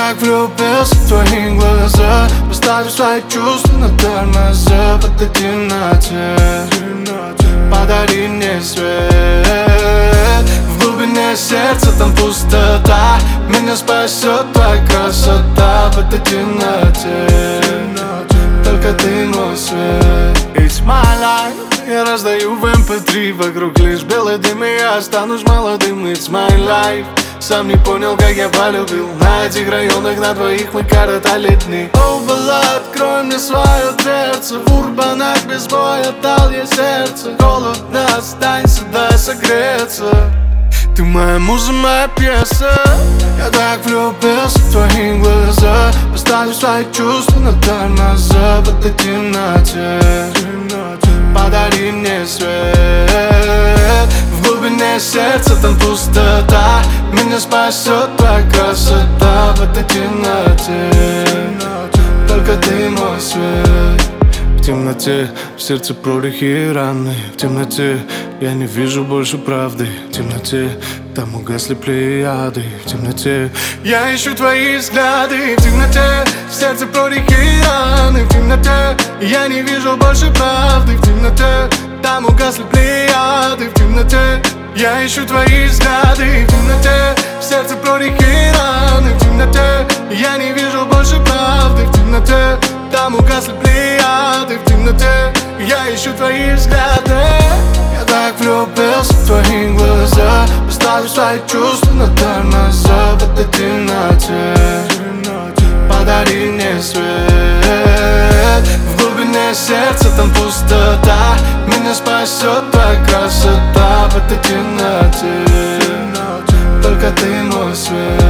так влюбился в твои глаза, поставив свои чувства на тормоза. В этой темноте подари мне свет. В глубине сердца там пустота, меня спасет твоя красота. В этой темноте только ты мой свет. It's my life. Я раздаю в MP3, вокруг лишь белый дым, и я останусь молодым. It's my life. Сам не понял, как я полюбил. На этих районах на двоих мы коротали дни. О, была, открой мне свою дверцу. В урбанах без боя дал я сердце. Холодно, останься, дай согреться. Ты моя муза, моя пьеса. Я так влюбился в твои глаза, поставив свои чувства на тормоза. В этой темноте подари мне свет. В глубине сердца там пустота, меня спасет твоя красота. В этой темноте только ты мой свет. В темноте в сердце прорехи и раны. В темноте я не вижу больше правды. В темноте там угасли плеяды. В темноте я ищу твои взгляды. В темноте в сердце прорехи и раны. В темноте я не вижу больше правды. В темноте там угасли плеяды. В темноте я ищу твои взгляды. В темноте в сердце прорехи и раны. В темноте я не вижу больше правды. В темноте там угасли плеяды. В темноте я ищу твои взгляды. Я так влюбился в твои глаза, поставив свои чувства на тормоза. В этой темноте подари мне свет. В глубине сердца там пустота, меня спасет твоя красота. В этой темноте только ты мой свет.